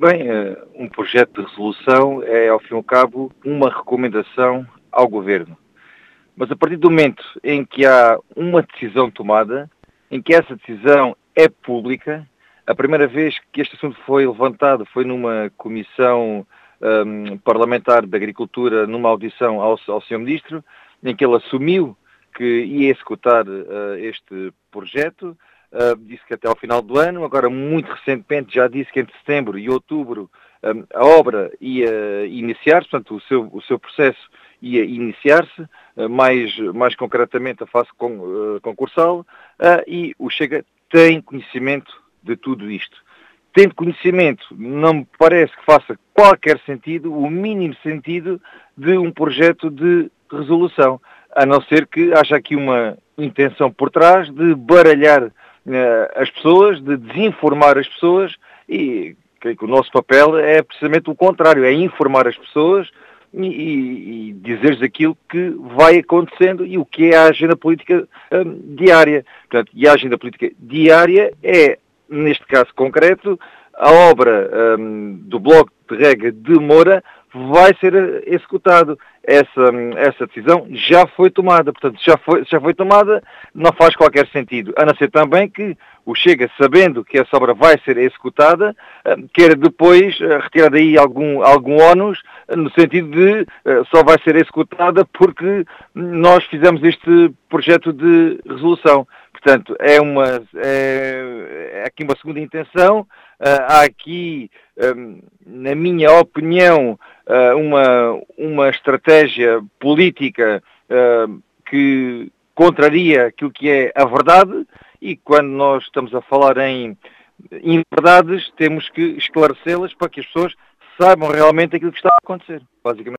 Bem, um projeto de resolução é, ao fim e ao cabo, uma recomendação ao Governo. Mas a partir do momento em que há uma decisão tomada, em que essa decisão é pública, a primeira vez que este assunto foi levantado foi numa comissão parlamentar de Agricultura, numa audição ao Sr. Ministro, em que ele assumiu que ia executar este projeto. Disse que até ao final do ano, agora muito recentemente já disse que entre setembro e outubro a obra ia iniciar-se, portanto o seu processo ia iniciar-se, mais concretamente a fase concursal, e o Chega tem conhecimento de tudo isto. Tendo conhecimento, não me parece que faça qualquer sentido, o mínimo sentido, de um projeto de resolução, a não ser que haja aqui uma intenção por trás de baralhar as pessoas, de desinformar as pessoas, e creio que o nosso papel é precisamente o contrário, é informar as pessoas e dizer-lhes aquilo que vai acontecendo e o que é a agenda política diária. Portanto, e a agenda política diária é, neste caso concreto, a obra do Bloco de Rega de Moura vai ser executado. Essa decisão já foi tomada. Portanto, já foi tomada, não faz qualquer sentido. A não ser também que o Chega, sabendo que essa obra vai ser executada, queira depois retirar daí algum ónus, no sentido de só vai ser executada porque nós fizemos este projeto de resolução. Portanto, é aqui uma segunda intenção. Há aqui, na minha opinião, uma estratégia política que contraria aquilo que é a verdade, e quando nós estamos a falar em inverdades, temos que esclarecê-las para que as pessoas saibam realmente aquilo que está a acontecer. Basicamente.